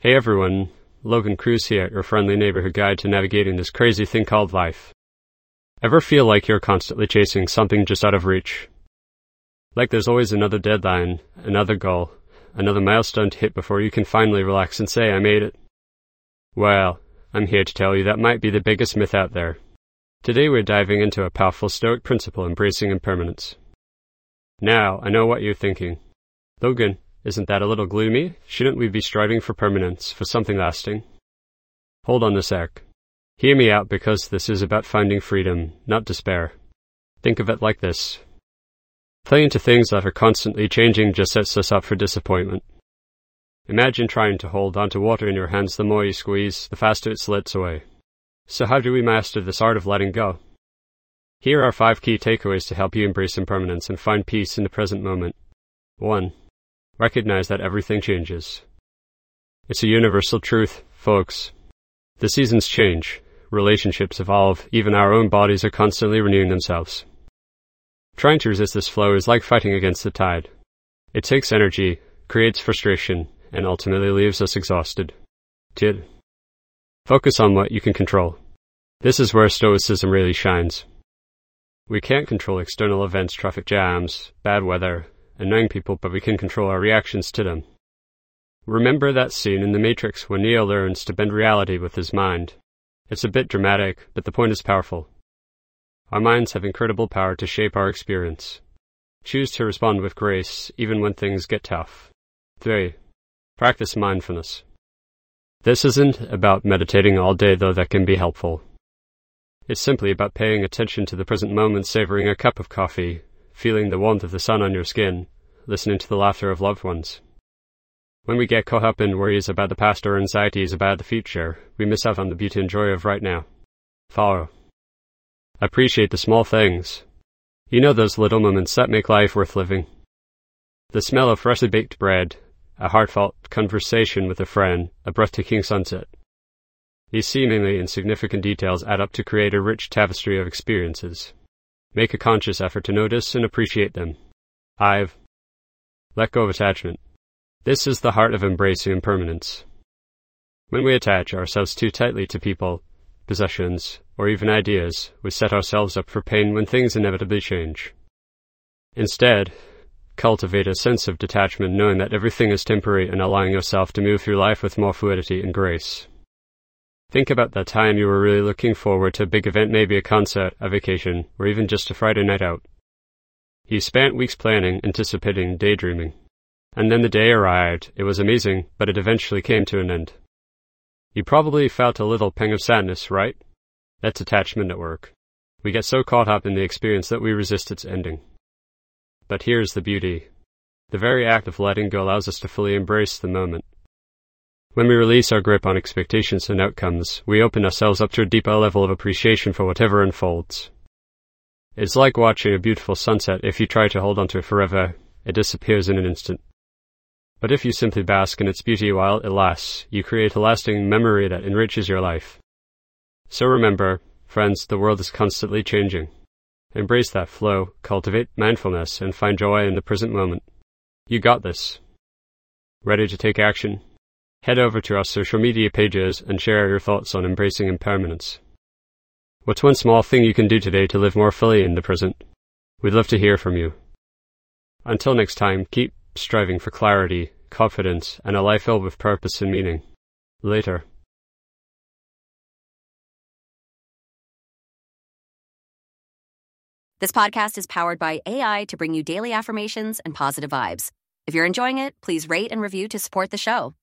Hey everyone, Logan Cruz here, your friendly neighborhood guide to navigating this crazy thing called life. Ever feel like you're constantly chasing something just out of reach? Like there's always another deadline, another goal, another milestone to hit before you can finally relax and say, I made it? Well, I'm here to tell you that might be the biggest myth out there. Today we're diving into a powerful Stoic principle embracing impermanence. Now, I know what you're thinking. Logan, isn't that a little gloomy? Shouldn't we be striving for permanence, for something lasting? Hold on a sec. Hear me out, because this is about finding freedom, not despair. Think of it like this. Clinging to things that are constantly changing just sets us up for disappointment. Imagine trying to hold onto water in your hands. The more you squeeze, the faster it slips away. So how do we master this art of letting go? Here are 5 key takeaways to help you embrace impermanence and find peace in the present moment. 1. Recognize that everything changes. It's a universal truth, folks. The seasons change, relationships evolve, even our own bodies are constantly renewing themselves. Trying to resist this flow is like fighting against the tide. It takes energy, creates frustration, and ultimately leaves us exhausted. 2. Focus on what you can control. This is where Stoicism really shines. We can't control external events, traffic jams, bad weather, annoying people, but we can control our reactions to them. Remember that scene in The Matrix when Neo learns to bend reality with his mind. It's a bit dramatic, but the point is powerful. Our minds have incredible power to shape our experience. Choose to respond with grace, even when things get tough. 3. Practice mindfulness. This isn't about meditating all day, though that can be helpful. It's simply about paying attention to the present moment, savoring a cup of coffee, feeling the warmth of the sun on your skin, listening to the laughter of loved ones. When we get caught up in worries about the past or anxieties about the future, we miss out on the beauty and joy of right now. 4. Appreciate the small things. You know, those little moments that make life worth living. The smell of freshly baked bread, a heartfelt conversation with a friend, a breathtaking sunset. These seemingly insignificant details add up to create a rich tapestry of experiences. Make a conscious effort to notice and appreciate them. 5. Let go of attachment. This is the heart of embracing impermanence. When we attach ourselves too tightly to people, possessions, or even ideas, we set ourselves up for pain when things inevitably change. Instead, cultivate a sense of detachment, knowing that everything is temporary and allowing yourself to move through life with more fluidity and grace. Think about that time you were really looking forward to a big event, maybe a concert, a vacation, or even just a Friday night out. You spent weeks planning, anticipating, daydreaming. And then the day arrived. It was amazing, but it eventually came to an end. You probably felt a little pang of sadness, right? That's attachment at work. We get so caught up in the experience that we resist its ending. But here's the beauty. The very act of letting go allows us to fully embrace the moment. When we release our grip on expectations and outcomes, we open ourselves up to a deeper level of appreciation for whatever unfolds. It's like watching a beautiful sunset. If you try to hold onto it forever, it disappears in an instant. But if you simply bask in its beauty while it lasts, you create a lasting memory that enriches your life. So remember, friends, the world is constantly changing. Embrace that flow, cultivate mindfulness, and find joy in the present moment. You got this. Ready to take action? Head over to our social media pages and share your thoughts on embracing impermanence. What's one small thing you can do today to live more fully in the present? We'd love to hear from you. Until next time, keep striving for clarity, confidence, and a life filled with purpose and meaning. Later. This podcast is powered by AI to bring you daily affirmations and positive vibes. If you're enjoying it, please rate and review to support the show.